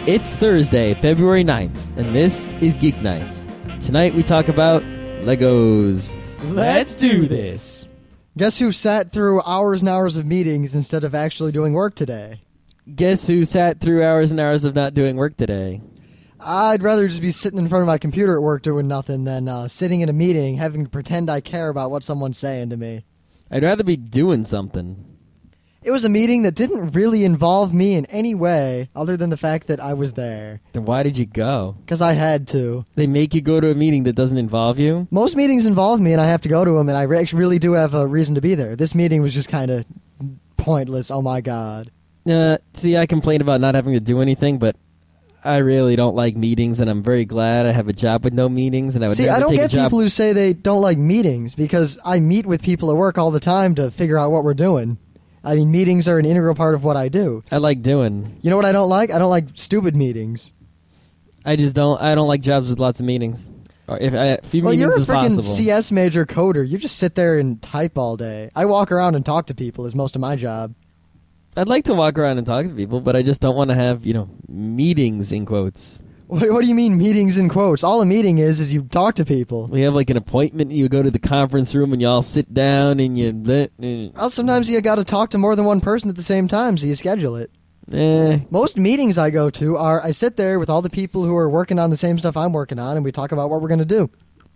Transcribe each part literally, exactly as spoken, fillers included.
It's Thursday, February ninth, and this is Geek Nights. Tonight we talk about Legos. Let's do this. Guess who sat through hours and hours of meetings instead of actually doing work today? Guess who sat through hours and hours of not doing work today? I'd rather just be sitting in front of my computer at work doing nothing than uh, sitting in a meeting having to pretend I care about what someone's saying to me. I'd rather be doing something. It was a meeting that didn't really involve me in any way other than the fact that I was there. Then why did you go? Because I had to. They make you go to a meeting that doesn't involve you? Most meetings involve me and I have to go to them, and I re- really do have a reason to be there. This meeting was just kind of pointless. Oh my god. Uh, see, I complain about not having to do anything, but I really don't like meetings, and I'm very glad I have a job with no meetings, and I would See, never I don't take get a job. people who say they don't like meetings, because I meet with people at work all the time to figure out what we're doing. I mean, meetings are an integral part of what I do. I like doing. You know what I don't like? I don't like stupid meetings. I just don't. I don't like jobs with lots of meetings. Or if I, few Well, meetings you're a is freaking possible. C S major coder. You just sit there and type all day. I walk around and talk to people is most of my job. I'd like to walk around and talk to people, but I just don't want to have, you know, meetings in quotes. What, what do you mean meetings in quotes? All a meeting is is you talk to people. We have like an appointment, you go to the conference room and you all sit down and you... Well, sometimes you got to talk to more than one person at the same time, so you schedule it. Eh. Most meetings I go to are I sit there with all the people who are working on the same stuff I'm working on, and we talk about what we're going to do.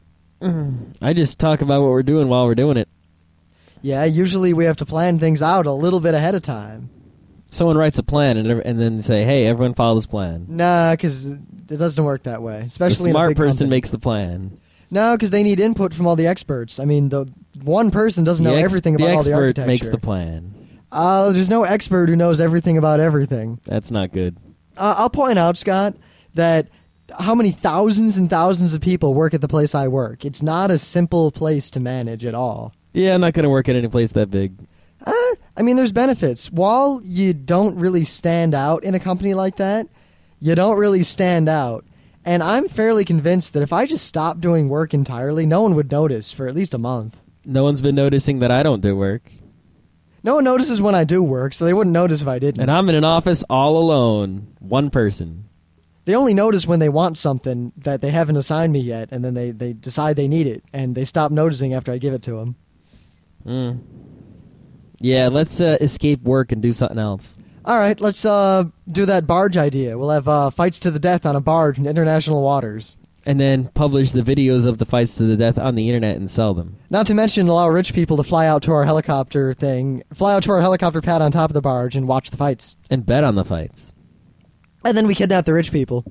I just talk about what we're doing while we're doing it. Yeah, usually we have to plan things out a little bit ahead of time. Someone writes a plan and, and then say, hey, everyone follow this plan. Nah, because it doesn't work that way, The especially in a smart big person company. makes the plan. No, because they need input from all the experts. I mean, the one person doesn't know the ex- everything about the all the expert architecture. makes the plan. Uh, there's no expert who knows everything about everything. That's not good. Uh, I'll point out, Scott, that how many thousands and thousands of people work at the place I work. It's not a simple place to manage at all. Yeah, I'm not going to work at any place that big. Uh, I mean, there's benefits. While you don't really stand out in a company like that, you don't really stand out. And I'm fairly convinced that if I just stopped doing work entirely, no one would notice for at least a month. No one's been noticing that I don't do work. No one notices when I do work, so they wouldn't notice if I didn't. And I'm in an office all alone. One person. They only notice when they want something that they haven't assigned me yet, and then they, they decide they need it, and they stop noticing after I give it to them. Mm. Yeah, let's uh, escape work and do something else. All right, let's uh, do that barge idea. We'll have uh, fights to the death on a barge in international waters. And then publish the videos of the fights to the death on the internet and sell them. Not to mention allow rich people to fly out to our helicopter thing, fly out to our helicopter pad on top of the barge and watch the fights. And bet on the fights. And then we kidnap the rich people.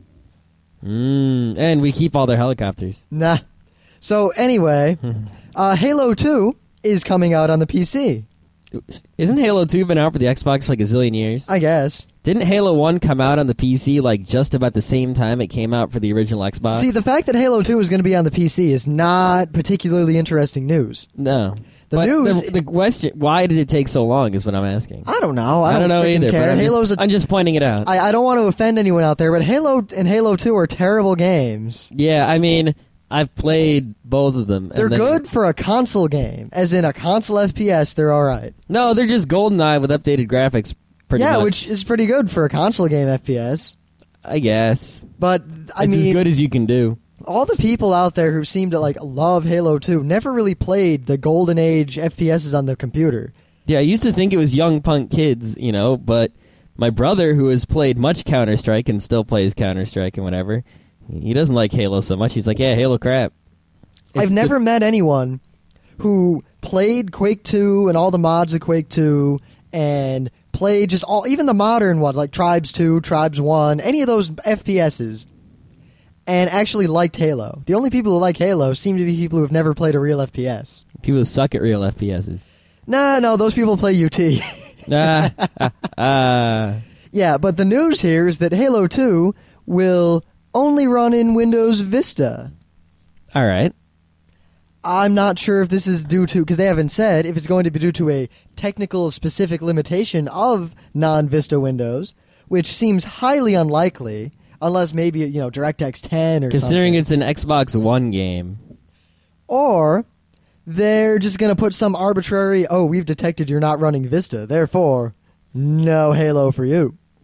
Mm. And we keep all their helicopters. Nah. So anyway, uh, Halo two is coming out on the P C. Isn't Halo two been out for the Xbox for like a zillion years? I guess. Didn't Halo one come out on the P C like just about the same time it came out for the original Xbox? See, the fact that Halo two is going to be on the P C is not particularly interesting news. No. The but news- The, the question, why did it take so long is what I'm asking. I don't know. I, I don't know freaking either. care. But I'm, Halo's just, a, I'm just pointing it out. I, I don't want to offend anyone out there, but Halo and Halo two are terrible games. Yeah, I mean, I've played both of them. and They're then- good for a console game. As in a console F P S, they're all right. No, they're just GoldenEye with updated graphics. Pretty yeah, much, which is pretty good for a console game F P S. I guess. But, I it's mean, as good as you can do. all the people out there who seem to like love Halo two never really played the golden age F P Ss on the computer. Yeah, I used to think it was young punk kids, you know, but my brother, who has played much Counter-Strike and still plays Counter-Strike and whatever, he doesn't like Halo so much. He's like, yeah, Halo crap. It's I've the- never met anyone who played Quake two and all the mods of Quake two and played just all, even the modern ones like Tribes two, Tribes one, any of those F P Ss, and actually liked Halo. The only people who like Halo seem to be people who have never played a real F P S. People who suck at real F P Ss. Nah, no, those people play U T. ah, ah, ah. Yeah, but the news here is that Halo two will only run in Windows Vista. All right. I'm not sure if this is due to, because they haven't said if it's going to be due to a technical specific limitation of non-Vista Windows, which seems highly unlikely, unless maybe, you know, DirectX ten or Considering something. it's an Xbox One game. Or they're just going to put some arbitrary, oh, we've detected you're not running Vista, therefore, no Halo for you.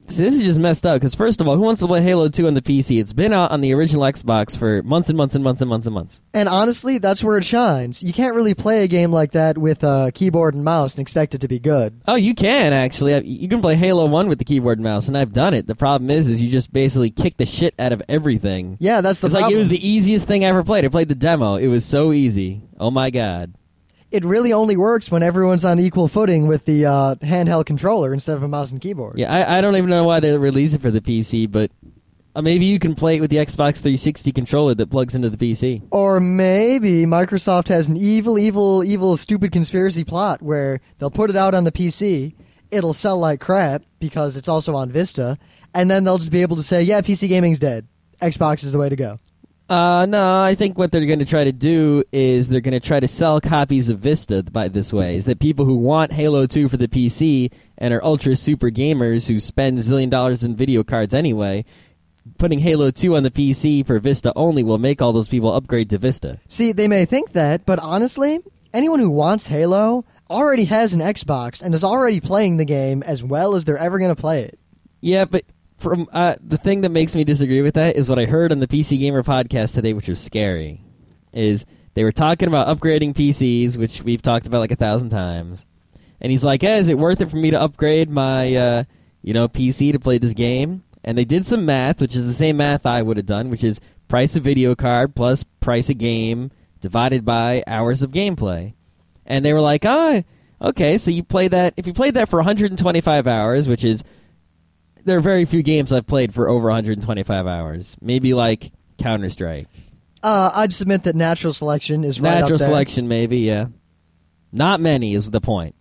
See, this is just messed up, because first of all, who wants to play Halo two on the P C? It's been out on the original Xbox for months and months and months and months and months. And honestly, that's where it shines. You can't really play a game like that with a keyboard and mouse and expect it to be good. Oh, you can, actually. You can play Halo one with the keyboard and mouse, and I've done it. The problem is, is you just basically kick the shit out of everything. Yeah, that's the it's problem. It's like it was the easiest thing I ever played. I played the demo. It was so easy. Oh, my God. It really only works when everyone's on equal footing with the uh, handheld controller instead of a mouse and keyboard. Yeah, I, I don't even know why they released it for the P C, but uh, maybe you can play it with the Xbox three sixty controller that plugs into the P C. Or maybe Microsoft has an evil, evil, evil, stupid conspiracy plot where they'll put it out on the P C, it'll sell like crap because it's also on Vista, and then they'll just be able to say, yeah, P C gaming's dead. Xbox is the way to go. Uh, no, I think what they're going to try to do is they're going to try to sell copies of Vista by this way. Is that people who want Halo two for the P C and are ultra super gamers who spend zillion dollars in video cards anyway, putting Halo two on the P C for Vista only will make all those people upgrade to Vista. See, they may think that, but honestly, anyone who wants Halo already has an Xbox and is already playing the game as well as they're ever going to play it. Yeah, but From uh, the thing that makes me disagree with that is what I heard on the P C Gamer podcast today, which was scary. Is they were talking about upgrading P Cs, which we've talked about like a thousand times, and he's like, "Hey, is it worth it for me to upgrade my, uh, you know, P C to play this game?" And they did some math, which is the same math I would have done, which is price of video card plus price of game divided by hours of gameplay, and they were like, "Oh, okay, so you play that if you played that for one hundred twenty-five hours, which is." There are very few games I've played for over one hundred twenty-five hours. Maybe like Counter-Strike. Uh, I'd submit that natural selection is right Natural up there. selection, maybe, yeah. Not many is the point.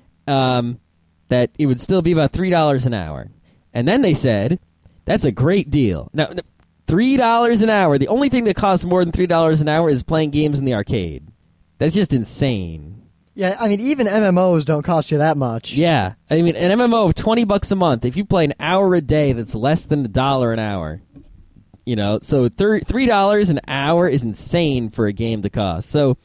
Um, that it would still be about three dollars an hour. And then they said, that's a great deal. Now, three dollars an hour. The only thing that costs more than three dollars an hour is playing games in the arcade. That's just insane. Yeah, I mean, even M M Os don't cost you that much. Yeah. I mean, an M M O, twenty bucks a month. If you play an hour a day, that's less than a dollar an hour. You know, so thir- three dollars an hour is insane for a game to cost. So,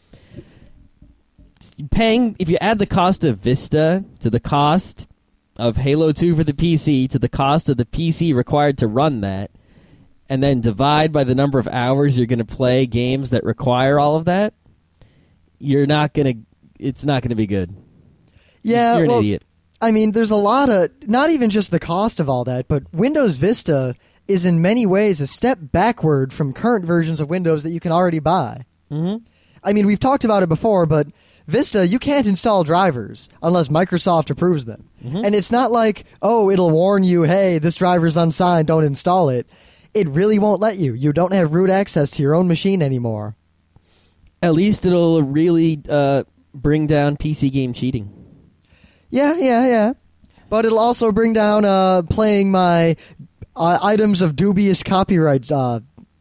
paying, if you add the cost of Vista to the cost of Halo two for the P C to the cost of the P C required to run that, and then divide by the number of hours you're going to play games that require all of that, you're not going to... It's not going to be good. Yeah, You're an well, idiot. I mean, there's a lot of, not even just the cost of all that, but Windows Vista is in many ways a step backward from current versions of Windows that you can already buy. Mm-hmm. I mean, we've talked about it before, but Vista, you can't install drivers unless Microsoft approves them. Mm-hmm. And it's not like, oh, it'll warn you, hey, this driver's unsigned, don't install it. It really won't let you. You don't have root access to your own machine anymore. At least it'll really... Uh, bring down P C game cheating. Yeah, yeah, yeah. But it'll also bring down uh, playing my uh, items of dubious copyright uh,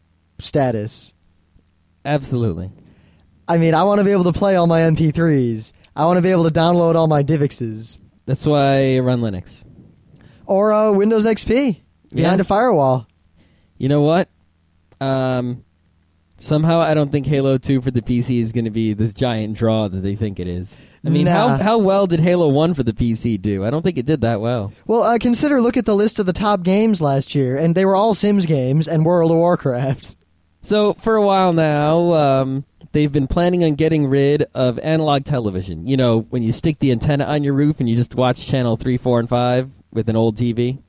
status. Absolutely. I mean, I want to be able to play all my M P threes. I want to be able to download all my DivXs. That's why I run Linux. Or uh, Windows X P behind Yeah. a firewall. You know what? Um... Somehow, I don't think Halo two for the P C is going to be this giant draw that they think it is. I mean, Nah. how how well did Halo one for the P C do? I don't think it did that well. Well, uh, consider, look at the list of the top games last year, and they were all Sims games and World of Warcraft. So, for a while now, um, they've been planning on getting rid of analog television. You know, when you stick the antenna on your roof and you just watch channel three, four, and five with an old T V.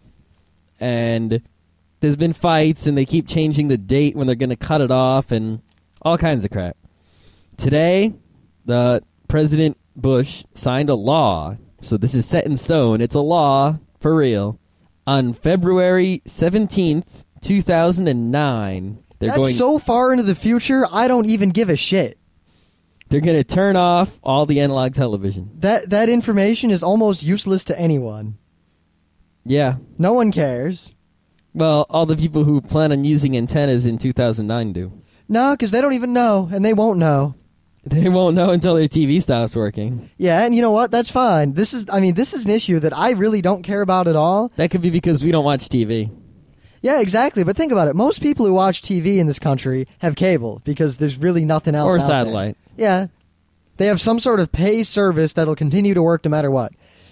And... there's been fights, and they keep changing the date when they're going to cut it off, and all kinds of crap. Today, the President Bush signed a law, so this is set in stone. It's a law, for real. On February seventeenth, two thousand nine, they're That's going. so far into the future, I don't even give a shit. They're going to turn off all the analog television. That that information is almost useless to anyone. Yeah. No one cares. Well, all the people who plan on using antennas in two thousand nine do. No, because they don't even know, and they won't know. They won't know until their T V stops working. Yeah, and you know what? That's fine. This is, I mean, this is an issue that I really don't care about at all. That could be because we don't watch T V. Yeah, exactly. But think about it. Most people who watch T V in this country have cable because there's really nothing else Or out satellite. there. Yeah. They have some sort of pay service that'll continue to work no matter what.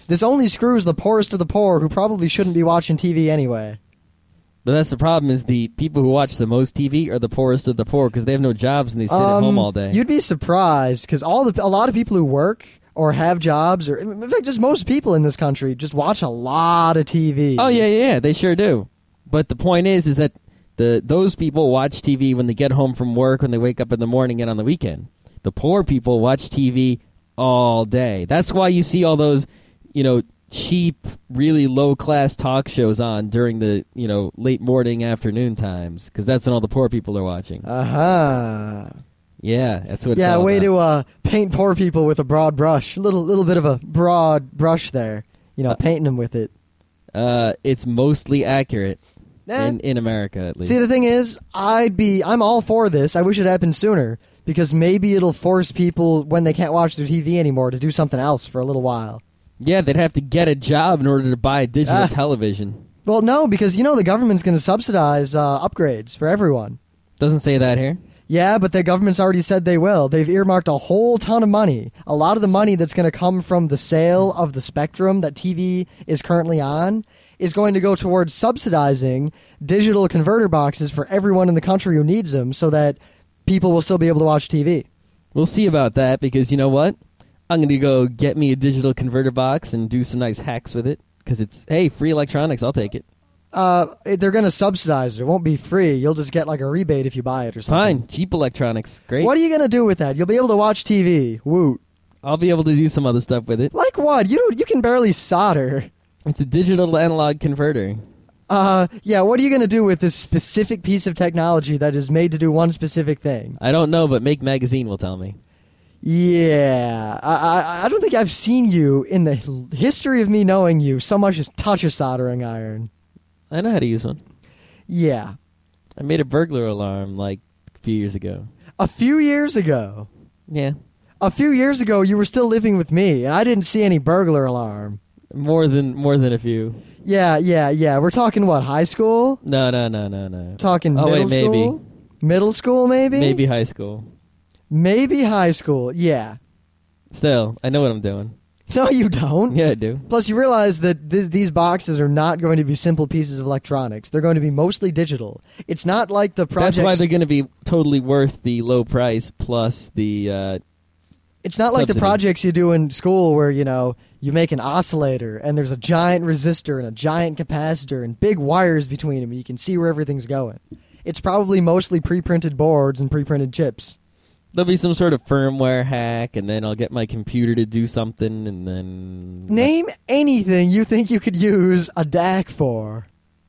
This only screws the poorest of the poor who probably shouldn't be watching T V anyway. But that's the problem, is the people who watch the most T V are the poorest of the poor because they have no jobs and they sit Um, at home all day. You'd be surprised because all the a lot of people who work or have jobs, or in fact, just most people in this country, just watch a lot of T V. Oh, yeah, yeah, yeah, they sure do. But the point is, is that the those people watch T V when they get home from work, when they wake up in the morning and on the weekend. The poor people watch T V all day. That's why you see all those, you know, cheap, really low-class talk shows on during the, you know, late morning, afternoon times, because that's when all the poor people are watching. Uh-huh. Yeah, that's what it's Yeah, all way about. to uh, paint poor people with a broad brush. A little, little bit of a broad brush there. You know, Uh, painting them with it. Uh, it's mostly accurate Eh. in, in America, at least. See, the thing is, I'd be, I'm all for this. I wish it happened sooner because maybe it'll force people when they can't watch their T V anymore to do something else for a little while. Yeah, they'd have to get a job in order to buy a digital Ah. television. Well, no, because you know the government's going to subsidize uh, upgrades for everyone. Doesn't say that here. Yeah, but the government's already said they will. They've earmarked a whole ton of money. A lot of the money that's going to come from the sale of the spectrum that T V is currently on is going to go towards subsidizing digital converter boxes for everyone in the country who needs them so that people will still be able to watch T V. We'll see about that because you know what? I'm going to go get me a digital converter box and do some nice hacks with it because it's, hey, free electronics. I'll take it. Uh, they're going to subsidize it. It won't be free. You'll just get like a rebate if you buy it or something. Fine. Cheap electronics. Great. What are you going to do with that? You'll be able to watch T V. Woot. I'll be able to do some other stuff with it. Like what? You don't. You can barely solder. It's a digital to analog converter. Uh, yeah, what are you going to do with this specific piece of technology that is made to do one specific thing? I don't know, but Make Magazine will tell me. Yeah, I, I, I don't think I've seen you in the h- history of me knowing you so much as touch a soldering iron. I know how to use one. Yeah. I made a burglar alarm like a few years ago. A few years ago. Yeah. A few years ago, you were still living with me, and I didn't see any burglar alarm. More than more than a few. Yeah, yeah, yeah. We're talking, what, high school? No, no, no, no, no. Talking Oh, middle wait, maybe. school? Middle school, maybe? Maybe high school. Maybe high school, yeah. Still, I know what I'm doing. No, you don't. Yeah, I do. Plus, you realize that this, these boxes are not going to be simple pieces of electronics. They're going to be mostly digital. It's not like the projects... That's why they're going to be totally worth the low price plus the... Uh, It's not like the subsidy. projects you do in school where, you know, you make an oscillator and there's a giant resistor and a giant capacitor and big wires between them and you can see where everything's going. It's probably mostly pre-printed boards and pre-printed chips. there'll be some sort of firmware hack, and then I'll get my computer to do something, and then... Name anything you think you could use a D A C for.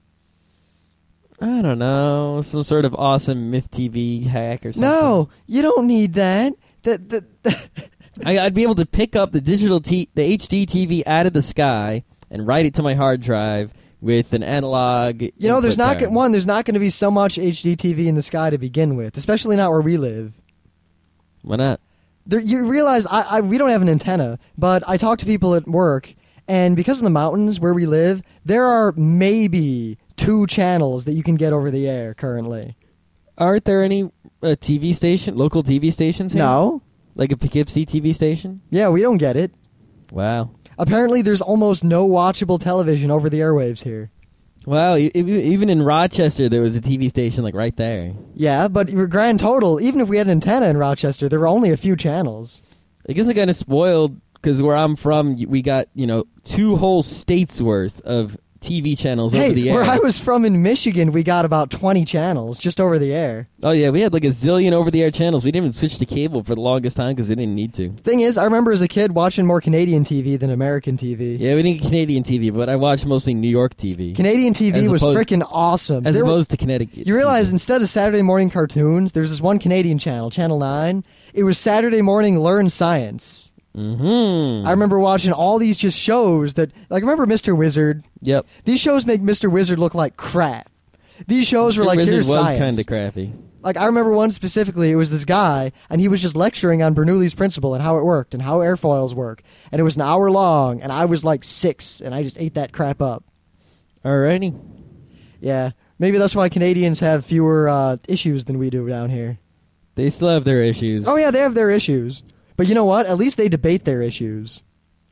I don't know. Some sort of awesome Myth T V hack or something. No, you don't need that. The, the, the I, I'd be able to pick up the digital t- the H D T V out of the sky and write it to my hard drive with an analog. You know, there's input not there. go- one. There's not going to be so much H D T V in the sky to begin with, especially not where we live. Why not? There, you realize I, I we don't have an antenna, but I talk to people at work, and because of the mountains where we live, there are maybe two channels that you can get over the air currently. Aren't there any uh, T V station, local T V stations here? No, Like a Poughkeepsie T V station? yeah, we don't get it. Wow. Apparently, there's almost no watchable television over the airwaves here. Wow, e- e- even in Rochester, there was a T V station like right there. Yeah, but your grand total, even if we had an antenna in Rochester, there were only a few channels. I guess I kind of spoiled because where I'm from, y- we got, you know, two whole states worth of T V channels over the Hey, air. where I was from in Michigan, we got about twenty channels just over the air. Oh, yeah, we had like a zillion over the air channels. We didn't even switch to cable for the longest time because we didn't need to. Thing is, I remember as a kid watching more Canadian T V than American T V. Yeah, we didn't get Canadian T V, but I watched mostly New York T V. Canadian T V As was opposed- freaking awesome. as There were- opposed to Connecticut. you realize T V. instead of Saturday morning cartoons, there's this one Canadian channel, Channel nine. It was Saturday morning Learn Science. Mm-hmm. I remember watching all these just shows that, like, remember Mister Wizard? Yep. These shows make Mister Wizard look like crap. These shows were like, Wizard here's was science. kind of crappy. Like, I remember one specifically, it was this guy, and he was just lecturing on Bernoulli's principle and how it worked and how airfoils work. And it was an hour long, and I was like six, and I just ate that crap up. Alrighty. Yeah, maybe that's why Canadians have fewer uh, issues than we do down here. They still have their issues. Oh, yeah, they have their issues. But you know what? At least they debate their issues.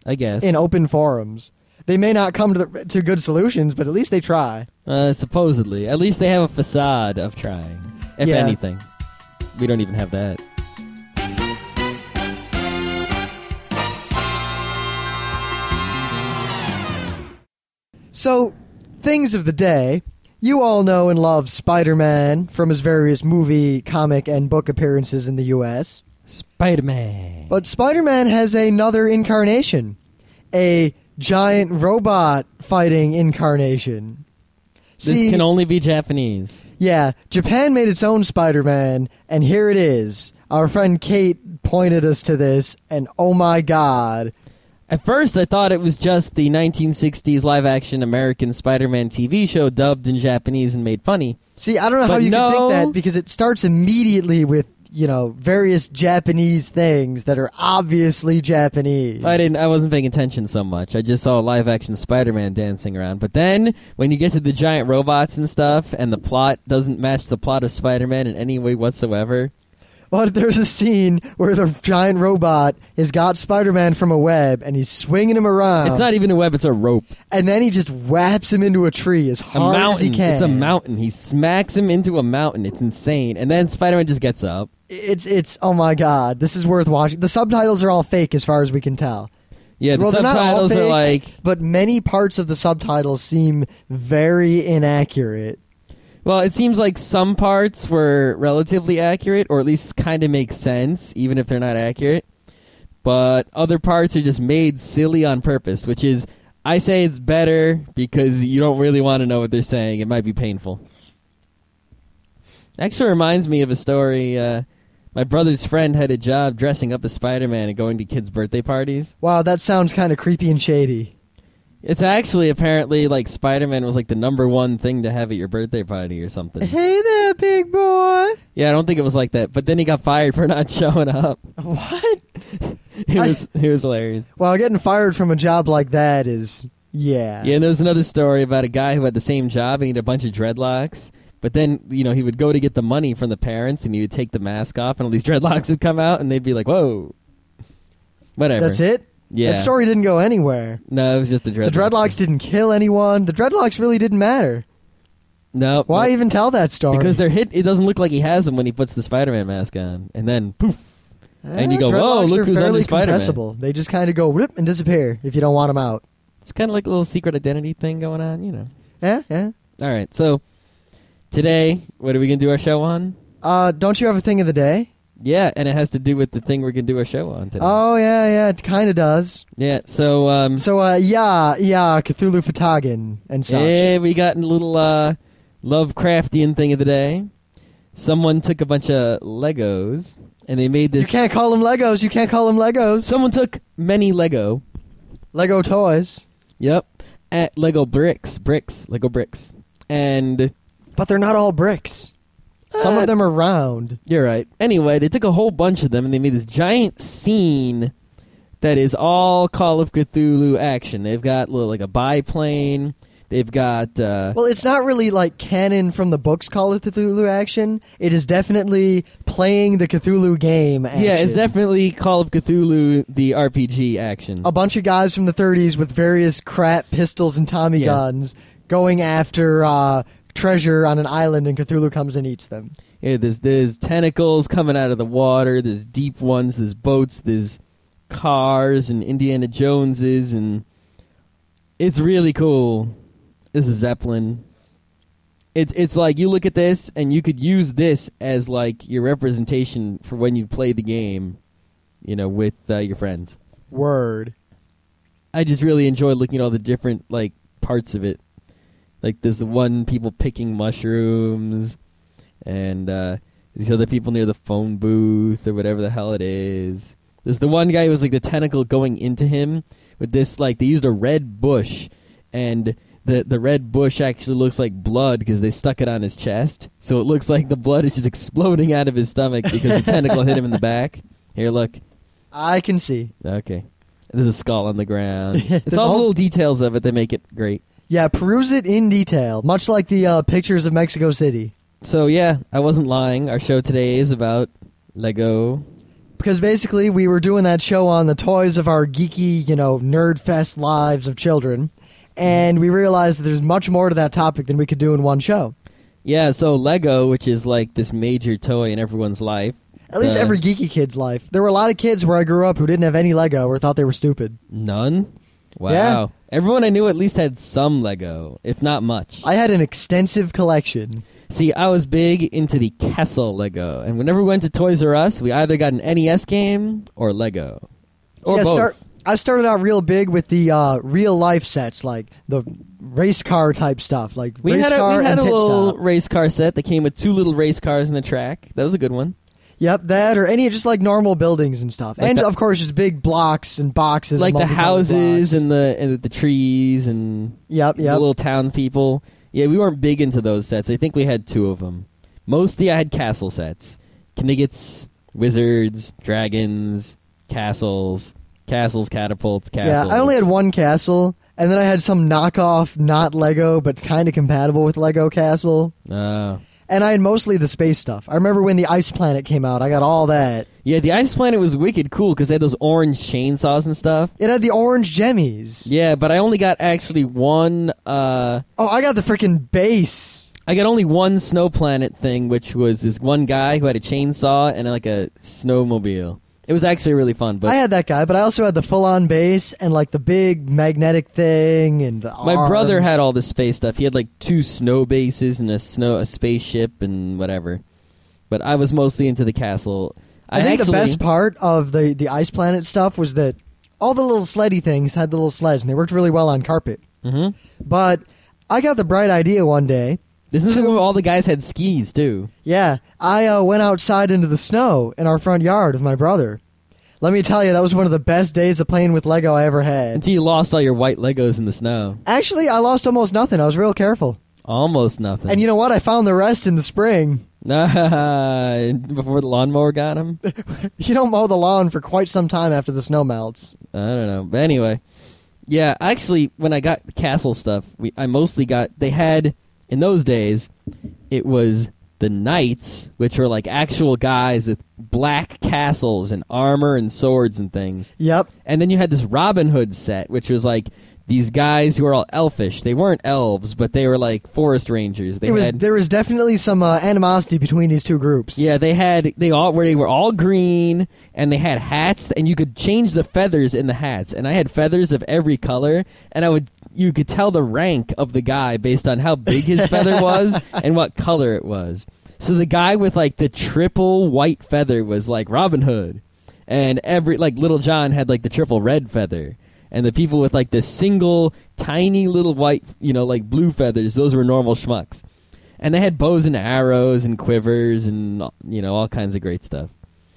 I guess. in open forums. They may not come to the, to good solutions, but at least they try. Uh, supposedly. At least they have a facade of trying. If Yeah. anything. We don't even have that. So, things of the day. You all know and love Spider-Man from his various movie, comic, and book appearances in the U S Spider-Man. But Spider-Man has another incarnation. A giant robot fighting incarnation. This See, can only be Japanese. yeah, Japan made its own Spider-Man, and here it is. Our friend Kate pointed us to this, and oh my god. At first, I thought it was just the nineteen sixties live-action American Spider-Man T V show dubbed in Japanese and made funny. See, I don't know how But you no. can think that, because it starts immediately with, you know, various Japanese things that are obviously Japanese. I didn't. I wasn't paying attention so much. I just saw live-action Spider-Man dancing around. But then, when you get to the giant robots and stuff, and the plot doesn't match the plot of Spider-Man in any way whatsoever. Well, there's a scene where the giant robot has got Spider-Man from a web, and he's swinging him around. It's not even a web; it's a rope. And then he just whaps him into a tree as A hard mountain. as he can. It's a mountain. He smacks him into a mountain. It's insane. And then Spider-Man just gets up. It's, it's, oh my god, this is worth watching. The subtitles are all fake as far as we can tell. Yeah, the Well, they're not all subtitles are fake, like. But many parts of the subtitles seem very inaccurate. Well, it seems like some parts were relatively accurate, or at least kind of make sense, even if they're not accurate. But other parts are just made silly on purpose, which is, I say it's better because you don't really want to know what they're saying. It might be painful. Actually reminds me of a story. Uh, my brother's friend had a job dressing up as Spider-Man and going to kids' birthday parties. Wow, that sounds kind of creepy and shady. It's actually apparently like Spider-Man was like the number one thing to have at your birthday party or something. Hey there, big boy. Yeah, I don't think it was like that. But then he got fired for not showing up. What? It was it was hilarious. Well, getting fired from a job like that is, yeah. Yeah, and there was another story about a guy who had the same job and he had a bunch of dreadlocks. But then, you know, he would go to get the money from the parents and he would take the mask off and all these dreadlocks would come out and they'd be like, whoa. Whatever. That's it? Yeah. That story didn't go anywhere. No, it was just a dreadlock. The dreadlocks didn't kill anyone. The dreadlocks really didn't matter. No. Why no, even tell that story? Because they're hit. It doesn't look like he has them when he puts the Spider-Man mask on. And then, poof. And you go, Eh, whoa, dreadlocks look are who's fairly under Spider-Man. compressible. They just kind of go whip and disappear if you don't want them out. It's kind of like a little secret identity thing going on, you know. Yeah, yeah. All right, so today, what are we going to do our show on? Uh, don't you have a thing of the day? Yeah, and it has to do with the thing we're going to do our show on today. Oh, yeah, yeah, it kind of does. Yeah, so, um... So, uh, yeah, yeah, Cthulhu Fhtagn and such. yeah, we got a little, uh, Lovecraftian thing of the day. Someone took a bunch of Legos, and they made You this... can't call them Legos. You can't call them Legos. Someone took many Lego. Lego toys. Yep. At Lego bricks. Bricks. Lego bricks. And... But they're not all bricks. Some Uh, of them are round. You're right. Anyway, they took a whole bunch of them and they made this giant scene that is all Call of Cthulhu action. They've got little, like a biplane. They've got... Uh, Well, it's not really like canon from the books Call of Cthulhu action. It is definitely playing the Cthulhu game action. yeah, it's definitely Call of Cthulhu, the R P G action. a bunch of guys from the thirties with various crap pistols and Tommy Yeah. guns going after uh, treasure on an island, and Cthulhu comes and eats them. Yeah, there's, there's tentacles coming out of the water. There's deep ones. There's boats. There's cars and Indiana Joneses. And it's really cool. This is Zeppelin. It's it's like you look at this and you could use this as like your representation for when you play the game, you know, with uh, your friends. Word. I just really enjoy looking at all the different like parts of it. Like there's the one people picking mushrooms, and uh, these other people near the phone booth or whatever the hell it is. There's the one guy who was like the tentacle going into him with this like they used a red bush, and the the red bush actually looks like blood because they stuck it on his chest, so it looks like the blood is just exploding out of his stomach because the tentacle hit him in the back. Here, look. I can see. Okay. There's a skull on the ground. It's There's all the all- little details of it that make it great. Yeah, peruse it in detail, much like the uh, pictures of Mexico City. So, yeah, I wasn't lying. Our show today is about Lego. because basically we were doing that show on the toys of our geeky, you know, nerd fest lives of children, and we realized that there's much more to that topic than we could do in one show. Yeah, so Lego, which is like this major toy in everyone's life. At least uh, every geeky kid's life. There were a lot of kids where I grew up who didn't have any Lego or thought they were stupid. None? Wow. Yeah. Everyone I knew at least had some Lego, if not much. I had an extensive collection. See, I was big into the Castle Lego, and whenever we went to Toys R Us, we either got an N E S game or Lego. Or See, I both. start. I started out real big with the uh, real life sets, like the race car type stuff, like we race had a, car we had and a pit little stop. race car set that came with two little race cars in the track. That was a good one. Yep, that or any just like normal buildings and stuff, Like and the- of course just big blocks and boxes, Like and the multicolored houses blocks. and the and the trees and Yep, the yep. little town people. Yeah, we weren't big into those sets. I think we had two of them. Mostly I had castle sets. Kniggets, wizards, dragons, castles, castles, catapults, castles. Yeah, I only had one castle, and then I had some knockoff, not Lego, but kind of compatible with Lego castle. Oh. And I had mostly the space stuff. I remember when the Ice Planet came out, I got all that. Yeah, the Ice Planet was wicked cool because they had those orange chainsaws and stuff. It had the orange jemmies. Yeah, but I only got actually one. Uh, Oh, I got the freaking base. I got only one Snow Planet thing, which was this one guy who had a chainsaw and like a snowmobile. It was actually really fun. But I had that guy, but I also had the full-on base and like the big magnetic thing and the my brother arms. had all this space stuff. He had like two snow bases and a snow a spaceship and whatever. But I was mostly into the castle. I, think actually, the best part of the, the Ice Planet stuff was that all the little sleddy things had the little sleds, and they worked really well on carpet. Mhm. But I got the bright idea one day. Isn't to- it where all the guys had skis too? Yeah, I uh, went outside into the snow in our front yard with my brother. Let me tell you, that was one of the best days of playing with Lego I ever had. Until you lost all your white Legos in the snow. Actually, I lost almost nothing. I was real careful. Almost nothing. And you know what? I found the rest in the spring. Before the lawnmower got him? You don't mow the lawn for quite some time after the snow melts. I don't know. But anyway. Yeah, actually, when I got castle stuff, we I mostly got... They had... In those days, it was the knights, which were like actual guys with black castles and armor and swords and things. Yep. And then you had this Robin Hood set, which was like these guys who were all elfish. They weren't elves, but they were like forest rangers. They It was had, there was definitely some uh, animosity between these two groups. yeah, they had they all where they were all green, and they had hats, and you could change the feathers in the hats. And I had feathers of every color, and I would you could tell the rank of the guy based on how big his feather was and what color it was. So the guy with like the triple white feather was like Robin Hood, and every like Little John had like the triple red feather. And the people with like the single tiny little white, you know, like blue feathers, those were normal schmucks. And they had bows and arrows and quivers and, you know, all kinds of great stuff.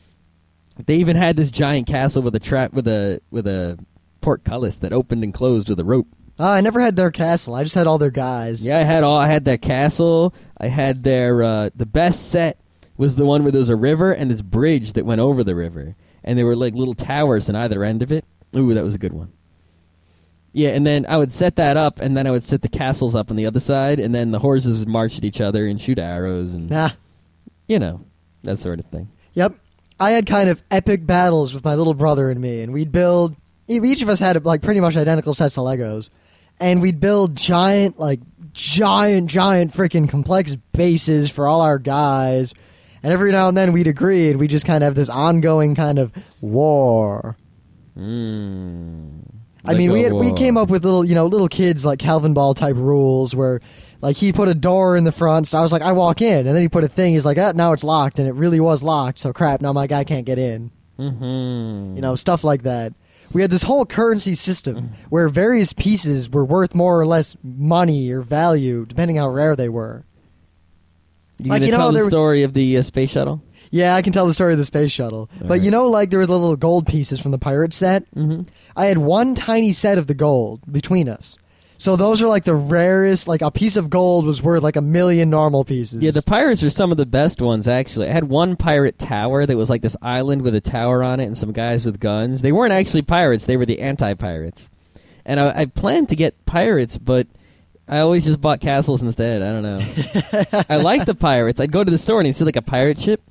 They even had this giant castle with a trap with a with a portcullis that opened and closed with a rope. Uh, I never had their castle. I just had all their guys. Yeah, I had all I had their castle. I had their uh, the best set was the one where there was a river and this bridge that went over the river. And there were like little towers on either end of it. Ooh, that was a good one. Yeah, and then I would set that up, and then I would set the castles up on the other side, and then the horses would march at each other and shoot arrows, and Nah. you know, that sort of thing. Yep. I had kind of epic battles with my little brother and me, and we'd build. Each of us had like pretty much identical sets of Legos, and we'd build giant, like giant, giant freaking complex bases for all our guys. And every now and then we'd agree, and we just kind of have this ongoing kind of war. Mm. I mean, we had, Lego we war. came up with little, you know, little kids like Calvin Ball type rules where, like, he put a door in the front. So I was like, I walk in, and then he put a thing. He's like, ah, now it's locked, and it really was locked. So crap, now my guy can't get in. Mhm. You know, stuff like that. We had this whole currency system where various pieces were worth more or less money or value depending how rare they were. You like, gonna you know, tell the there- story of the uh, space shuttle? Yeah, I can tell the story of the space shuttle. All but you right. know, like there was the little gold pieces from the pirate set. Mm-hmm. I had one tiny set of the gold between us. So those are like the rarest. Like a piece of gold was worth like a million normal pieces. Yeah, the pirates are some of the best ones, actually. I had one pirate tower that was like this island with a tower on it and some guys with guns. They weren't actually pirates. They were the anti-pirates. And I, I planned to get pirates, but I always just bought castles instead. I don't know. I like the pirates. I'd go to the store and I'd see like a pirate ship,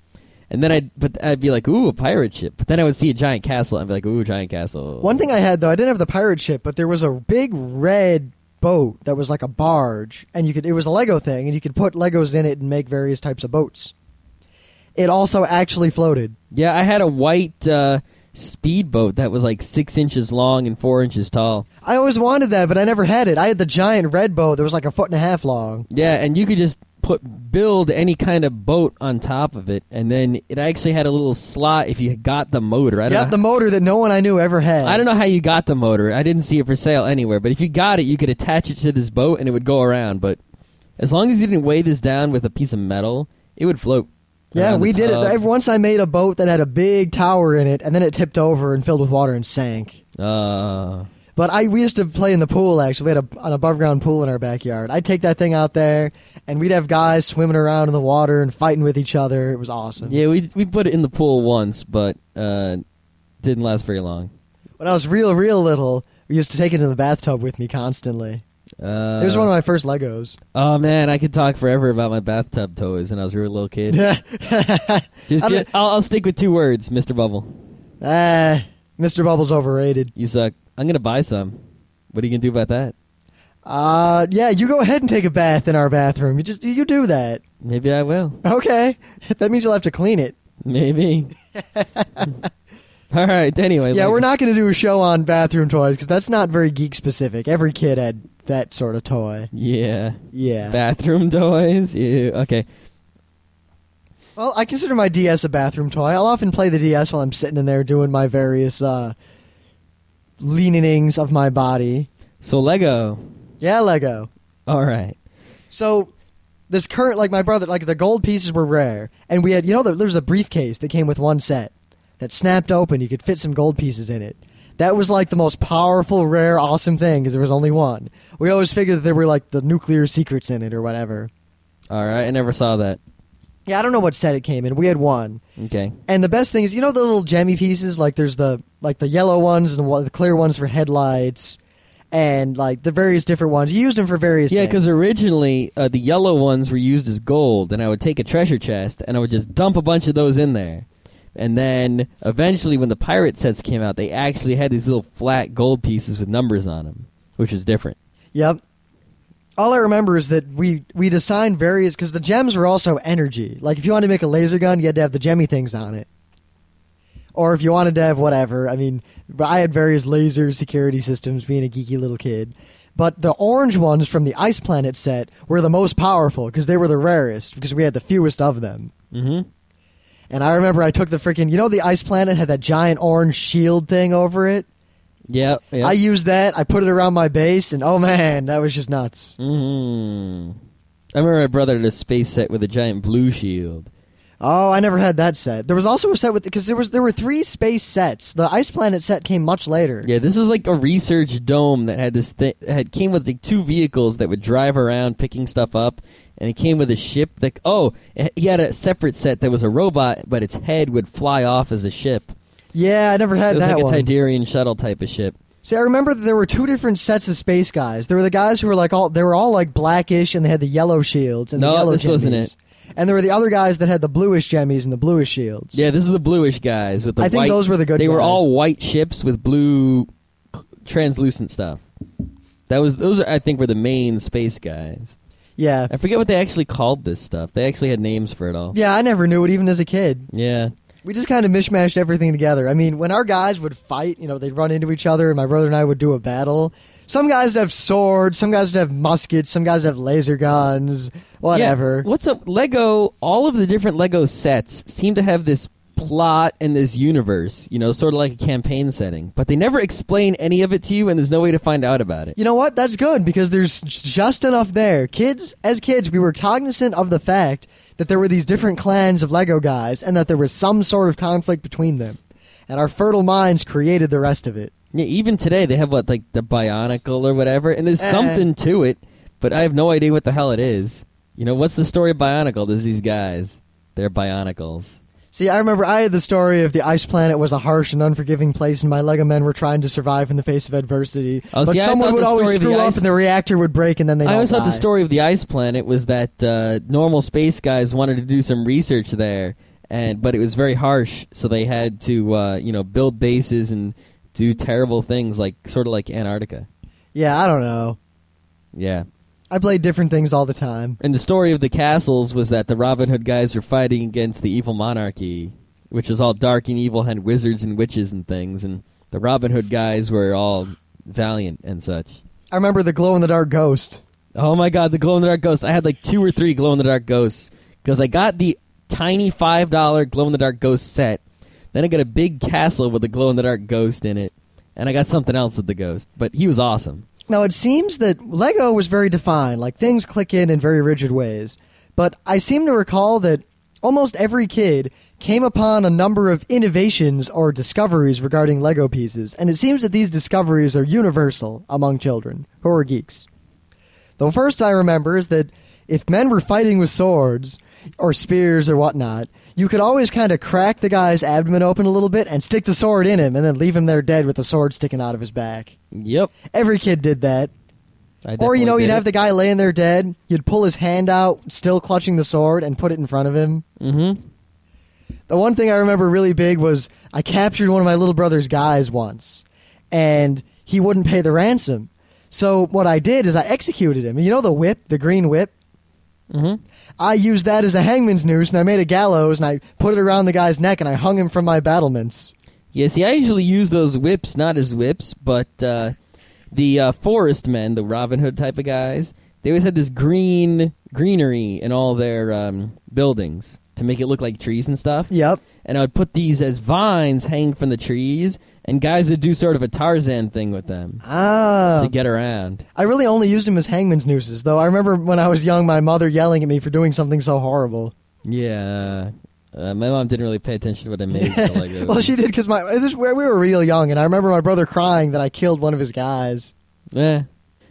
And then I'd, but I'd be like, ooh, a pirate ship. But then I would see a giant castle. I'd be like, ooh, giant castle. One thing I had, though, I didn't have the pirate ship, but there was a big red boat that was like a barge. And you could it was a Lego thing, and you could put Legos in it and make various types of boats. It also actually floated. Yeah, I had a white uh, speedboat that was like six inches long and four inches tall. I always wanted that, but I never had it. I had the giant red boat that was like a foot and a half long. Yeah, and you could just put build any kind of boat on top of it, and then it actually had a little slot if you got the motor. I don't Yep, know the motor that no one I knew ever had. I don't know how you got the motor. I didn't see it for sale anywhere. But if you got it, you could attach it to this boat and it would go around. But as long as you didn't weigh this down with a piece of metal, it would float. Yeah, we did it. tub. Once I made a boat that had a big tower in it, and then it tipped over and filled with water and sank. Uh, But I we used to play in the pool, actually. We had a, an above-ground pool in our backyard. I'd take that thing out there, and we'd have guys swimming around in the water and fighting with each other. It was awesome. yeah, we we put it in the pool once, but uh, didn't last very long. When I was real, real little, we used to take it in the bathtub with me constantly. Uh, It was one of my first Legos. Oh man, I could talk forever about my bathtub toys when I was a real little kid. Just, I ju- I'll, I'll stick with two words, Mister Bubble. Ah, Mister Bubble's overrated. You suck. I'm gonna buy some. What are you gonna do about that? Uh, yeah, you go ahead and take a bath in our bathroom. You just you do that. Maybe I will. Okay, that means you'll have to clean it. Maybe. All right. Anyway. Yeah, like- we're not going to do a show on bathroom toys because that's not very geek specific. Every kid had that sort of toy. Yeah. Yeah. Bathroom toys. Ew. Okay. Well, I consider my D S a bathroom toy. I'll often play the D S while I'm sitting in there doing my various uh, leanings of my body. So Lego. Yeah, Lego. All right. So this current, like my brother, like the gold pieces were rare, and we had, you know, there was a briefcase that came with one set that snapped open. You could fit some gold pieces in it. That was like the most powerful, rare, awesome thing because there was only one. We always figured that there were like the nuclear secrets in it or whatever. All right. I never saw that. Yeah, I don't know what set it came in. We had one. Okay. And the best thing is, you know, the little gemmy pieces. Like there's the like the yellow ones and the, one- the clear ones for headlights, and like the various different ones. You used them for various. Yeah, things. because originally uh, the yellow ones were used as gold, and I would take a treasure chest and I would just dump a bunch of those in there. And then eventually, when the pirate sets came out, they actually had these little flat gold pieces with numbers on them, which is different. Yep. All I remember is that we we'd assign various because the gems were also energy. Like if you wanted to make a laser gun, you had to have the gemmy things on it. Or if you wanted to have whatever, I mean, I had various laser security systems being a geeky little kid. But the orange ones from the Ice Planet set were the most powerful because they were the rarest because we had the fewest of them. Mm-hmm. And I remember I took the freaking, you know, the Ice Planet had that giant orange shield thing over it. Yeah. Yep. I used that. I put it around my base, and oh man, that was just nuts. Mm-hmm. I remember my brother had a space set with a giant blue shield. Oh, I never had that set. There was also a set with because there was there were three space sets. The Ice Planet set came much later. Yeah, this was like a research dome that had this thing. Had came with like two vehicles that would drive around picking stuff up, and it came with a ship that. Oh, he had a separate set that was a robot, but its head would fly off as a ship. Yeah, I never had It was that like one. a Tidarian shuttle type of ship. See, I remember that there were two different sets of space guys. There were the guys who were like all they were all like blackish, and they had the yellow shields and No, the yellow this wasn't jimmies. it. And there were the other guys that had the bluish jemmies and the bluish shields. Yeah, this is the bluish guys with the I think white. those were the good They were guys. all white ships with blue translucent stuff. That was those. Are, I think were the main space guys. Yeah. I forget what they actually called this stuff. They actually had names for it all. Yeah, I never knew it even as a kid. Yeah. We just kind of mishmashed everything together. I mean, when our guys would fight, you know, they'd run into each other, and my brother and I would do a battle. Some guys would have swords, some guys would have muskets, some guys would have laser guns, whatever. Yeah. What's up? Lego, all of the different Lego sets seem to have this plot and this universe, you know, sort of like a campaign setting. But they never explain any of it to you, and there's no way to find out about it. You know what? That's good because there's just enough there. Kids, as kids, we were cognizant of the fact that there were these different clans of Lego guys and that there was some sort of conflict between them. And our fertile minds created the rest of it. Yeah, even today they have what, like the Bionicle or whatever, and there's Eh. something to it, but I have no idea what the hell it is. You know, what's the story of Bionicle? There's these guys. They're Bionicles. See, I remember I had the story of the Ice Planet was a harsh and unforgiving place, and my Lego men were trying to survive in the face of adversity. Oh, but see, I someone thought would the always story of the screw up, ice- and the reactor would break, and then they. I always thought the die. story of the Ice Planet was that uh, normal space guys wanted to do some research there, and but it was very harsh, so they had to uh, you know build bases and do terrible things, like sort of like Antarctica. Yeah, I don't know. Yeah. I played different things all the time. And the story of the castles was that the Robin Hood guys were fighting against the evil monarchy, which was all dark and evil, had wizards and witches and things, and the Robin Hood guys were all valiant and such. I remember the glow-in-the-dark ghost. Oh my god, the glow-in-the-dark ghost. I had like two or three glow-in-the-dark ghosts, because I got the tiny five dollar glow-in-the-dark ghost set, then I got a big castle with a glow-in-the-dark ghost in it, and I got something else with the ghost, but he was awesome. Now, it seems that Lego was very defined, like things click in in very rigid ways. But I seem to recall that almost every kid came upon a number of innovations or discoveries regarding Lego pieces, and it seems that these discoveries are universal among children who are geeks. The first I remember is that if men were fighting with swords or spears or whatnot, you could always kind of crack the guy's abdomen open a little bit and stick the sword in him and then leave him there dead with the sword sticking out of his back. Yep. Every kid did that. I Or, you know, definitely you'd did have it. the guy laying there dead, you'd pull his hand out, still clutching the sword, and put it in front of him. Mm-hmm. The one thing I remember really big was I captured one of my little brother's guys once, and he wouldn't pay the ransom. So what I did is I executed him. You know the whip, the green whip? Mm-hmm. I used that as a hangman's noose, and I made a gallows, and I put it around the guy's neck, and I hung him from my battlements. Yeah, see, I usually use those whips not as whips, but uh, the uh, forest men, the Robin Hood type of guys, they always had this green greenery in all their um, buildings to make it look like trees and stuff. Yep. And I would put these as vines hanging from the trees, and guys would do sort of a Tarzan thing with them Ah. to get around. I really only used them as hangman's nooses, though. I remember when I was young, my mother yelling at me for doing something so horrible. Yeah. Uh, my mom didn't really pay attention to what I made. For Legos. Well, she did because my this we were real young, and I remember my brother crying that I killed one of his guys. Eh.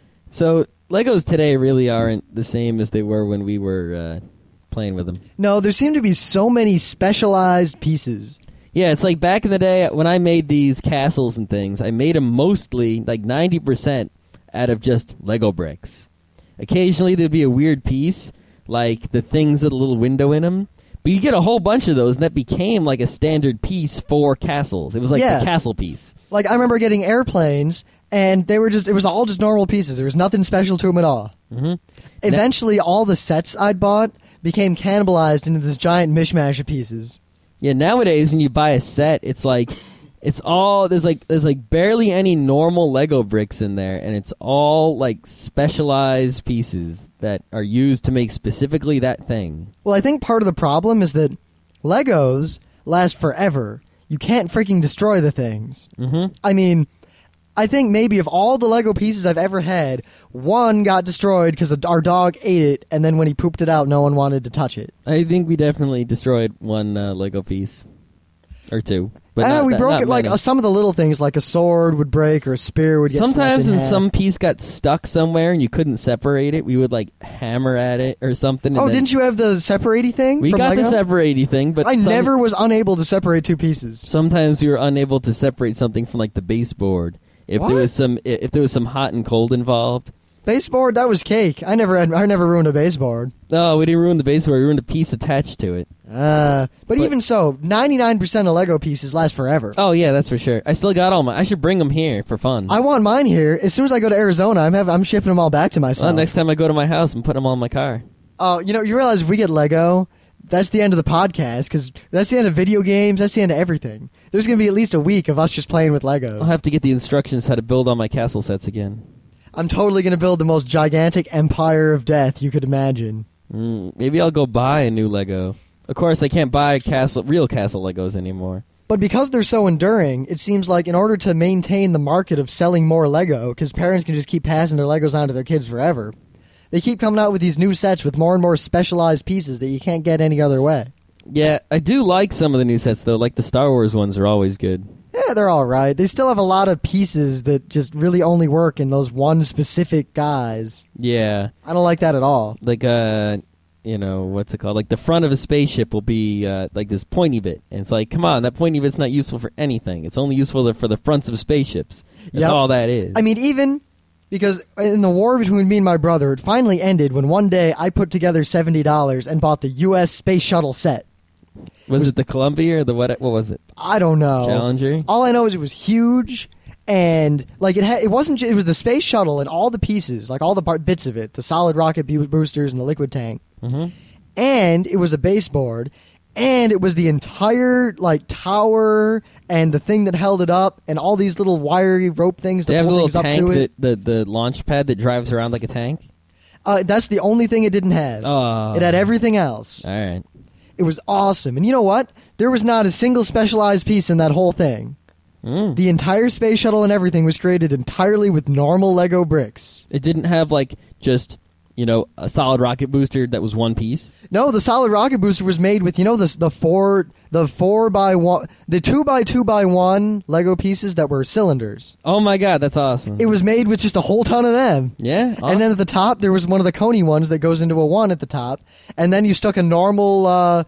So Legos today really aren't the same as they were when we were uh, playing with them. No, there seem to be so many specialized pieces. Yeah, it's like back in the day when I made these castles and things, I made them mostly, like ninety percent, out of just Lego bricks. Occasionally there'd be a weird piece, like the things with a little window in them. But you get a whole bunch of those, and that became like a standard piece for castles. It was like Yeah. the castle piece. Like, I remember getting airplanes, and they were just, it was all just normal pieces. There was nothing special to them at all. Mm-hmm. Eventually, all the sets I'd bought became cannibalized into this giant mishmash of pieces. Yeah, nowadays when you buy a set, it's like it's all there's like there's like barely any normal Lego bricks in there, and it's all like specialized pieces that are used to make specifically that thing. Well, I think part of the problem is that Legos last forever. You can't freaking destroy the things. Mm-hmm. I mean, I think maybe of all the Lego pieces I've ever had, one got destroyed because our dog ate it, and then when he pooped it out, no one wanted to touch it. I think we definitely destroyed one uh, Lego piece or two. But Ah, not, we not- broke not it like many. uh, some of the little things, like a sword would break or a spear would get snapped Sometimes in when half. some piece got stuck somewhere and you couldn't separate it, we would like hammer at it or something. Oh, and then didn't you have the separatey thing? We from got Lego? the separatey thing, but I some- never was unable to separate two pieces. sometimes we were unable to separate something from like the baseboard. If What? there was some, i- if there was some hot and cold involved. Baseboard, that was cake. I never had, I never ruined a baseboard. No, we didn't ruin the baseboard. We ruined a piece attached to it. Uh, but, But- even so, ninety-nine percent of Lego pieces last forever. Oh yeah, that's for sure. I still got all my. I should bring them here for fun. I want mine here. As soon as I go to Arizona, I'm have, I'm shipping them all back to myself. well, next time I go to my house and put them all in my car. Oh, you know, you realize if we get Lego, that's the end of the podcast, because that's the end of video games, that's the end of everything. There's going to be at least a week of us just playing with Legos. I'll have to get the instructions how to build all my castle sets again. I'm totally going to build the most gigantic empire of death you could imagine. Mm, maybe I'll go buy a new Lego. Of course, I can't buy castle, real castle Legos anymore. But because they're so enduring, it seems like in order to maintain the market of selling more Lego, because parents can just keep passing their Legos on to their kids forever, they keep coming out with these new sets with more and more specialized pieces that you can't get any other way. Yeah, I do like some of the new sets though. Like the Star Wars ones are always good. Yeah, they're all right. They still have a lot of pieces that just really only work in those one specific guys. Yeah, I don't like that at all. like uh, you know what's it called? Like the front of a spaceship will be uh, like this pointy bit, and it's like, come on, that pointy bit's not useful for anything. It's only useful for the fronts of spaceships. That's Yep. all that is. I mean, even because in the war between me and my brother, it finally ended when one day I put together seventy dollars and bought the U S Space Shuttle set. Was was- it the Columbia or the what? What was it? I don't know. Challenger? All I know is it was huge, and like it had, it wasn't. ju- It was the space shuttle and all the pieces, like all the part bits of it, the solid rocket bu- boosters and the liquid tank, Mm-hmm. and it was a baseboard, and it was the entire like tower and the thing that held it up, and all these little wiry rope things They to have a pull little things up tank, to it. that, the, the launch pad that drives around like a tank? Uh, that's the only thing it didn't have. Oh. It had everything else. All right. It was awesome, and you know what? There was not a single specialized piece in that whole thing. Mm. The entire space shuttle and everything was created entirely with normal Lego bricks. It didn't have, like, just, you know, a solid rocket booster that was one piece? No, the solid rocket booster was made with, you know, the the four the four by one the two by two by one Lego pieces that were cylinders. Oh, my God, that's awesome. It was made with just a whole ton of them. Yeah? And then at the top, there was one of the coney ones that goes into a one at the top, and then you stuck a normal uh,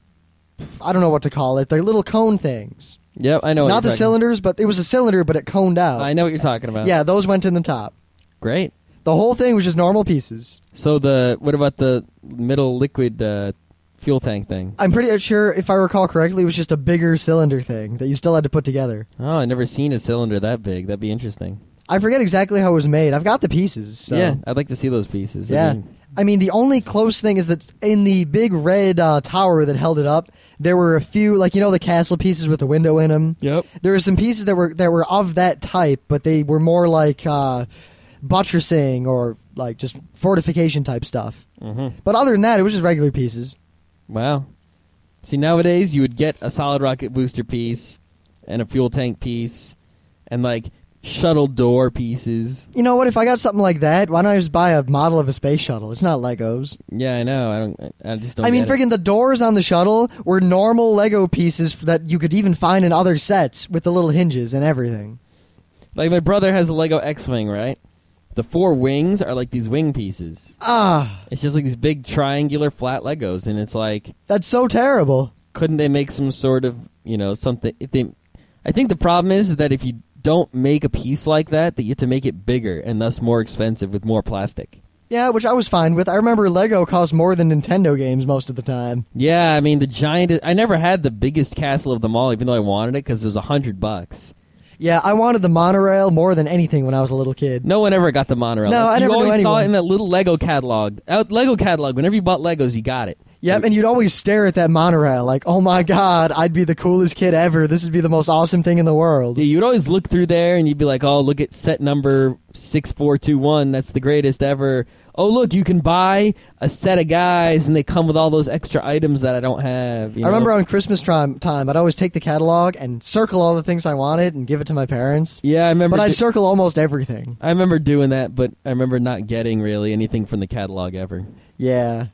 I don't know what to call it. They're little cone things. Yep, I know what Not you're the talking- cylinders, but it was a cylinder, but it coned out. I know what you're talking about. Yeah, those went in the top. Great. The whole thing was just normal pieces. So the what about the middle liquid uh, fuel tank thing? I'm pretty sure, if I recall correctly, it was just a bigger cylinder thing that you still had to put together. Oh, I never seen a cylinder that big. That'd be interesting. I forget exactly how it was made. I've got the pieces. So. Yeah, I'd like to see those pieces. I Yeah. mean, I mean, the only close thing is that in the big red uh, tower that held it up, there were a few, like, you know, the castle pieces with the window in them. Yep. There were some pieces that were that were of that type, but they were more like uh, buttressing or like just fortification type stuff. Mm-hmm. But other than that, it was just regular pieces. Wow. See, nowadays you would get a solid rocket booster piece and a fuel tank piece and like shuttle door pieces. You know what? If I got something like that, why don't I just buy a model of a space shuttle? It's not Legos. Yeah, I know. I don't. I just don't. I mean, get it. friggin' the doors on the shuttle were normal Lego pieces that you could even find in other sets with the little hinges and everything. Like my brother has a Lego X-wing, right? The four wings are like these wing pieces. Ah, It's just like these big triangular flat Legos, and it's like, that's so terrible. couldn't they make some sort of, you know, something? If they, I think the problem is that if you don't make a piece like that, that you have to make it bigger and thus more expensive with more plastic. Yeah, which I was fine with. I remember Lego cost more than Nintendo games most of the time. Yeah, I mean the giant. I never had the biggest castle of them all, even though I wanted it because it was a hundred bucks. Yeah, I wanted the monorail more than anything when I was a little kid. No one ever got the monorail. No, I you never knew always saw anyone. it in that little Lego catalog. Out Lego catalog. Whenever you bought Legos, you got it. Yep, and you'd always stare at that monorail like, oh my god, I'd be the coolest kid ever. This would be the most awesome thing in the world. Yeah, you'd always look through there and you'd be like, oh, look at set number six four two one. That's the greatest ever. Oh, look, you can buy a set of guys and they come with all those extra items that I don't have. You I remember know? on Christmas time, time, I'd always take the catalog and circle all the things I wanted and give it to my parents. Yeah, I remember. But I'd do- circle almost everything. I remember doing that, but I remember not getting really anything from the catalog ever. Yeah.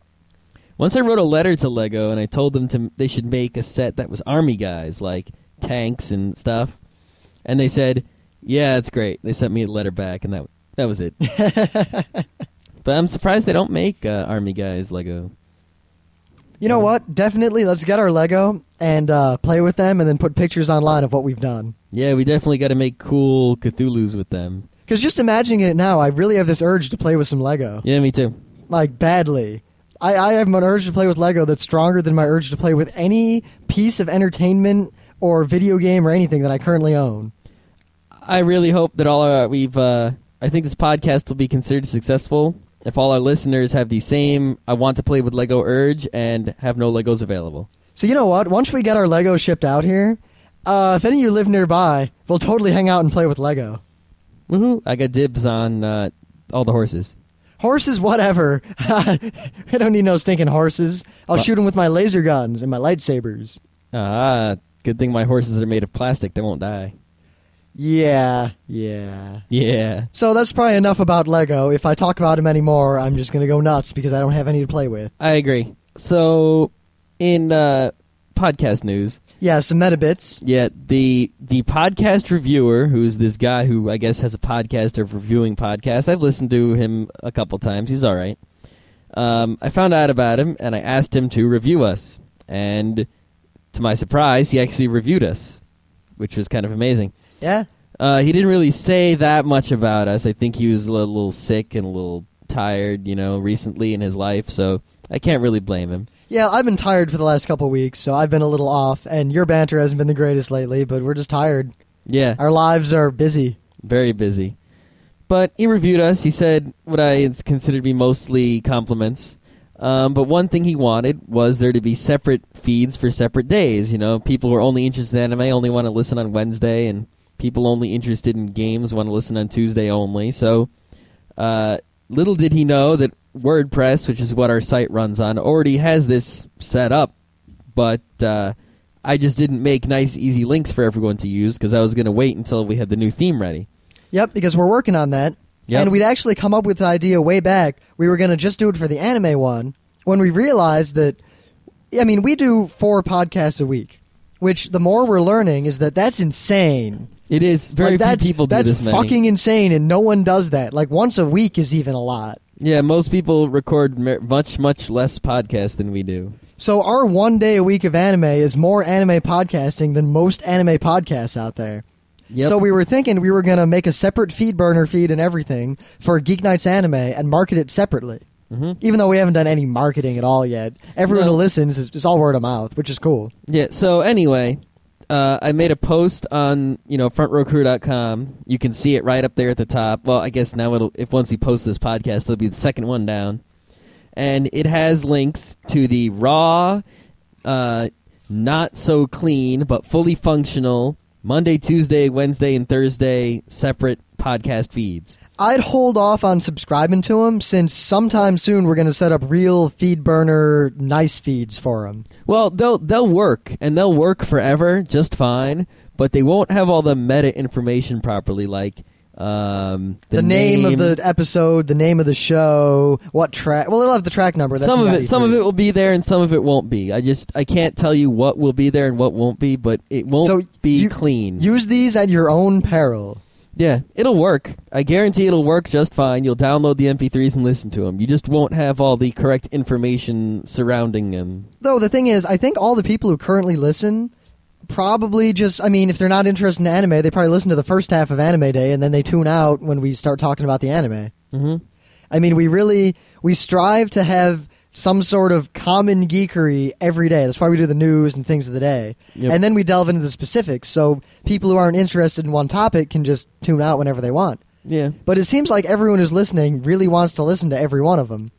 Once I wrote a letter to Lego and I told them to they should make a set that was army guys, like tanks and stuff. And they said, "Yeah, that's great." They sent me a letter back, and that that was it. But I'm surprised they don't make uh, army guys Lego. You know what? Definitely, let's get our Lego and uh, play with them and then put pictures online of what we've done. Yeah, we definitely got to make cool Cthulhu's with them. Because just imagining it now, I really have this urge to play with some Lego. Yeah, me too. Like, badly. I, I have an urge to play with Lego that's stronger than my urge to play with any piece of entertainment or video game or anything that I currently own. I really hope that all our, we've. Uh, I think this podcast will be considered successful if all our listeners have the same "I want to play with Lego" urge and have no Legos available. So you know what? Once we get our Lego shipped out here, uh, if any of you live nearby, we'll totally hang out and play with Lego. Woohoo! I got dibs on uh, all the horses. Horses, whatever. I don't need no stinking horses. I'll What? shoot them with my laser guns and my lightsabers. Ah, good thing my horses are made of plastic; they won't die. Yeah, yeah. Yeah. So that's probably enough about Lego. If I talk about them anymore, I'm just going to go nuts because I don't have any to play with. I agree. So, in uh, podcast news, Yeah, some meta bits. yeah, the the podcast reviewer, who's this guy who I guess has a podcast of reviewing podcasts. I've listened to him a couple times. He's all right. Um, I found out about him, and I asked him to review us. And to my surprise, he actually reviewed us, which was kind of amazing. Yeah? Uh, he didn't really say that much about us. I think he was a little, little sick and a little tired, you know, recently in his life, so I can't really blame him. Yeah, I've been tired for the last couple weeks, so I've been a little off, and your banter hasn't been the greatest lately, but we're just tired. Yeah. Our lives are busy. Very busy. But he reviewed us. He said what I consider to be mostly compliments. Um, but one thing he wanted was there to be separate feeds for separate days. You know, people who are only interested in anime only want to listen on Wednesday, and people only interested in games want to listen on Tuesday only. So uh, little did he know that WordPress, which is what our site runs on, already has this set up. But uh, I just didn't make nice, easy links for everyone to use because I was going to wait until we had the new theme ready. Yep, because we're working on that. Yep. And we'd actually come up with the idea way back. We were going to just do it for the anime one when we realized that, I mean, we do four podcasts a week, which the more we're learning is that that's insane. It is. Very like, that's, few people do that's this many. That's fucking insane, and no one does that. Like, once a week is even a lot. Yeah, most people record mer- much, much less podcasts than we do. So our one day a week of anime is more anime podcasting than most anime podcasts out there. Yep. So we were thinking we were going to make a separate feed burner feed and everything for Geek Nights Anime and market it separately. Mm-hmm. Even though we haven't done any marketing at all yet. Everyone No. who listens is it's all word of mouth, which is cool. Yeah, so anyway, uh, I made a post on, you know, front row crew dot com. You can see it right up there at the top. Well, I guess now it'll, if once we post this podcast, it'll be the second one down. And it has links to the raw, uh, not so clean, but fully functional Monday, Tuesday, Wednesday, and Thursday separate podcast feeds. I'd hold off on subscribing to them since sometime soon we're going to set up real feed burner nice feeds for them. Well, they'll they'll work, and they'll work forever just fine, but they won't have all the meta information properly, like um, the, The, name, of the episode, the name of the show, what track. Well, it'll have the track number. That's some of not it, some of E three. it will be there, and some of it won't be. I just I can't tell you what will be there and what won't be, but it won't So be you- clean. Use these at your own peril. Yeah, it'll work. I guarantee it'll work just fine. You'll download the M P threes and listen to them. You just won't have all the correct information surrounding them. Though the thing is, I think all the people who currently listen probably just, I mean, if they're not interested in anime, they probably listen to the first half of Anime Day and then they tune out when we start talking about the anime. Mm-hmm. I mean, we really, we strive to have some sort of common geekery every day. That's why we do the news and things of the day. Yep. And then we delve into the specifics, so people who aren't interested in one topic can just tune out whenever they want. Yeah. But it seems like everyone who's listening really wants to listen to every one of them.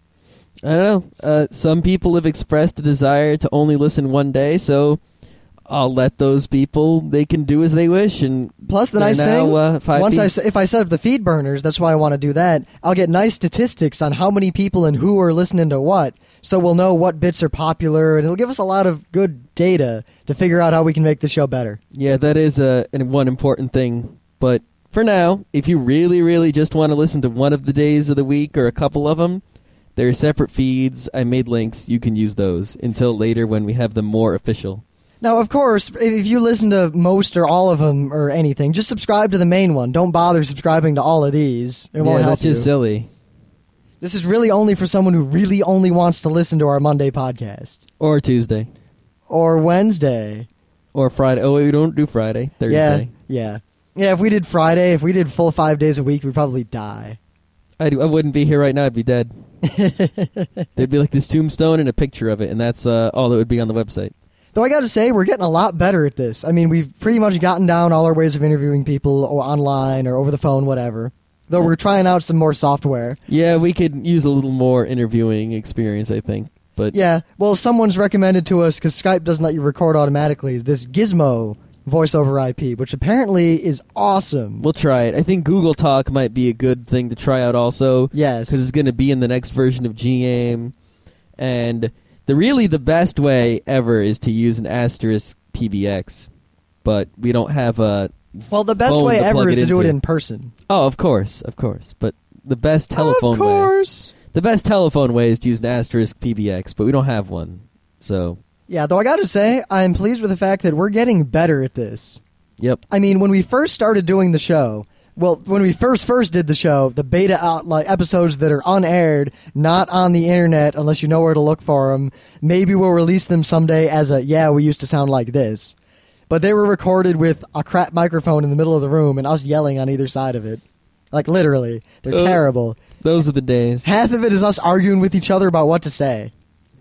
I don't know. Uh, some people have expressed a desire to only listen one day, so I'll let those people, they can do as they wish. And Plus, the they're nice now, thing, uh, five once I, feeds. s- if I set up the feed burners, that's why I want to do that, I'll get nice statistics on how many people and who are listening to what, so we'll know what bits are popular, and it'll give us a lot of good data to figure out how we can make the show better. Yeah, that is uh, an, one important thing. But for now, if you really, really just want to listen to one of the days of the week or a couple of them, there are separate feeds. I made links. You can use those until later when we have them more official. Now, of course, if you listen to most or all of them or anything, just subscribe to the main one. Don't bother subscribing to all of these. It won't yeah, help that's just you. silly. This is really only for someone who really only wants to listen to our Monday podcast. Or Tuesday. Or Wednesday. Or Friday. Oh, we don't do Friday. Thursday. Yeah, yeah. Yeah, if we did Friday, if we did full five days a week, we'd probably die. I'd, I wouldn't be here right now. I'd be dead. There'd be like this tombstone and a picture of it, and that's uh, all that would be on the website. Though I got to say, we're getting a lot better at this. I mean, we've pretty much gotten down all our ways of interviewing people or online or over the phone, whatever. Though we're trying out some more software. Yeah, we could use a little more interviewing experience, I think. But Yeah, well, someone's recommended to us, because Skype doesn't let you record automatically, is this Gizmo voice over I P, which apparently is awesome. we'll try it. I think Google Talk might be a good thing to try out also. Yes. Because it's going to be in the next version of G AIM. And the really the best way ever is to use an asterisk P B X. But we don't have a... Well, the best phone way to ever plug is it to do it into. in person. Oh, of course, of course. But the best telephone Of way... course. The best telephone way is to use an asterisk P B X, but we don't have one. So, Yeah, though I got to say, I'm pleased with the fact that we're getting better at this. yep. I mean, when we first started doing the show, well, when we first first did the show, the beta out like episodes that are unaired, not on the internet unless you know where to look for them, maybe we'll release them someday as a, yeah, we used to sound like this. But they were recorded with a crap microphone in the middle of the room and us yelling on either side of it. Like, literally. They're Uh. terrible. Those are the days. Half of it is us arguing with each other about what to say.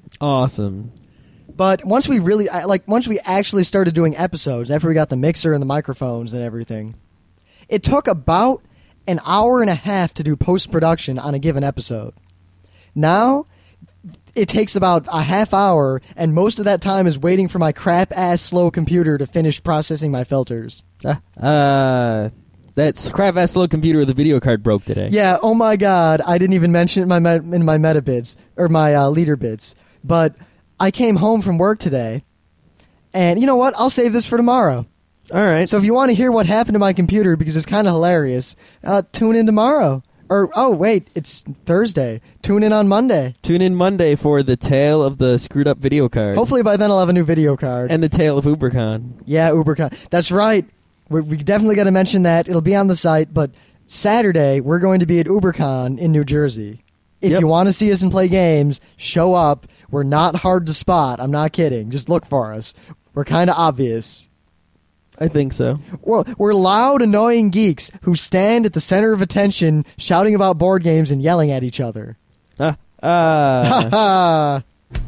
Awesome. But once we really, I- like, once we actually started doing episodes, after we got the mixer and the microphones and everything, it took about an hour and a half to do post-production on a given episode. Now, it takes about a half hour, and most of that time is waiting for my crap-ass slow computer to finish processing my filters. Uh, uh that crap-ass slow computer with the video card broke today. Yeah, oh my god, I didn't even mention it in my, met- in my meta bits, or my uh, leader bits, but I came home from work today, and you know what? I'll save this for tomorrow. All right. So if you want to hear what happened to my computer, because it's kind of hilarious, uh, tune in tomorrow. Or, oh, wait, it's Thursday. Tune in on Monday. Tune in Monday for the tale of the screwed-up video card. Hopefully by then I'll have a new video card. And the tale of UberCon. Yeah, UberCon. That's right. We, we definitely got to mention that. It'll be on the site, but Saturday we're going to be at UberCon in New Jersey. If Yep. you want to see us and play games, show up. We're not hard to spot. I'm not kidding. Just look for us. We're kind of obvious. I think so. We're, we're loud, annoying geeks who stand at the center of attention, shouting about board games and yelling at each other. Ah. Uh, Ha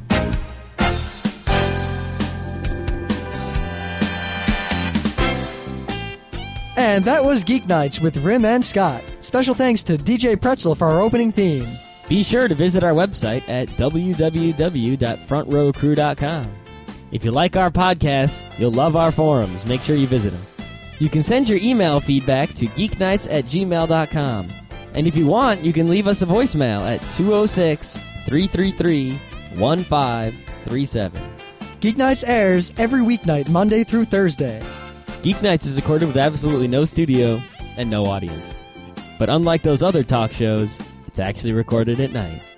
And that was Geek Nights with Rim and Scott. Special thanks to D J Pretzel for our opening theme. Be sure to visit our website at w w w dot front row crew dot com. If you like our podcasts, you'll love our forums. Make sure you visit them. You can send your email feedback to geeknights at gmail dot com. And if you want, you can leave us a voicemail at two oh six, three three three, one five three seven. Geek Nights airs every weeknight, Monday through Thursday. Geek Nights is recorded with absolutely no studio and no audience. But unlike those other talk shows, it's actually recorded at night.